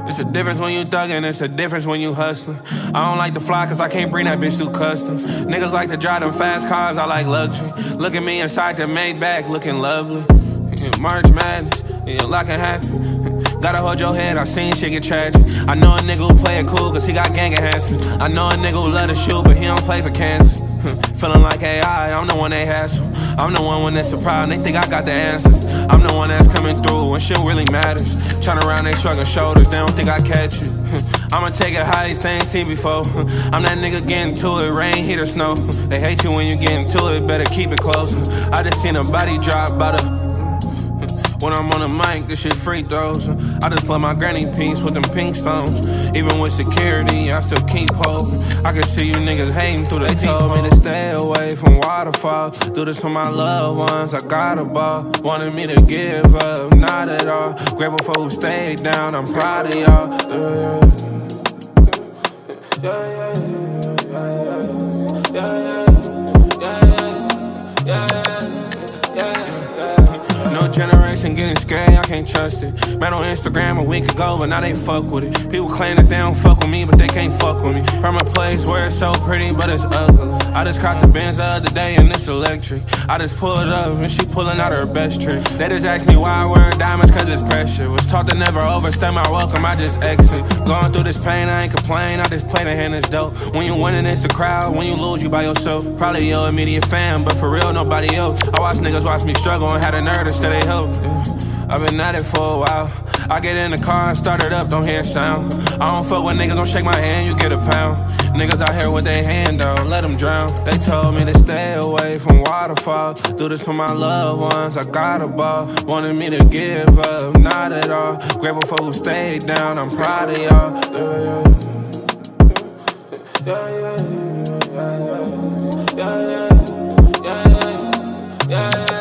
It's a difference when you thuggin', it's a difference when you hustlin'. I don't like to fly cause I can't bring that bitch through customs. Niggas like to drive them fast cars, I like luxury. Look at me inside the Maybach, looking lovely. March Madness, yeah, a lot can happen. Gotta hold your head, I seen shit get tragic. I know a nigga who play it cool cause he got gang enhancements. I know a nigga who love to shoot but he don't play for Kansas. Feeling like AI, I'm the one they hassle. I'm the one when it's a problem, they think I got the answers. I'm the one that's coming through when shit really matters. Turn around, they shrugging shoulders, they don't think I catch it. I'ma take it highest they ain't seen before. I'm that nigga getting to it, rain, heat or snow. They hate you when you get into it, better keep it close. I just seen a body drop by the... When I'm on the mic, this shit free throws. I just love my granny piece with them pink stones. Even with security, I still keep holding. I can see you niggas hating through the They told me to stay away from waterfalls. Do this for my loved ones, I got a ball. Wanted me to give up, not at all. Grateful for who stayed down, I'm proud of y'all. No generation getting scary, I can't trust it. Met on Instagram a week ago, but now they fuck with it. People claim that they don't fuck with me, but they can't fuck with me. From a place where it's so pretty, but it's ugly. I just caught the Benz the other day and it's electric. I just pulled up and she pulling out her best trick. They just asked me why I wear diamonds, cause it's pressure. Was taught to never overstay my welcome, I just exit. Going through this pain, I ain't complain, I just play the hand that's dope. When you winning, it's a crowd, when you lose, you by yourself. Probably your immediate fan, but for real, nobody else. I watch niggas watch me struggle and had a nerve to say they help. I've been at it for a while. I get in the car and start it up, don't hear a sound. I don't fuck with niggas, don't shake my hand, you get a pound. Niggas out here with their hand down, let them drown. They told me to stay away from waterfalls. Do this for my loved ones, I got a ball. Wanted me to give up, not at all. Grateful for who stayed down, I'm proud of y'all. Yeah.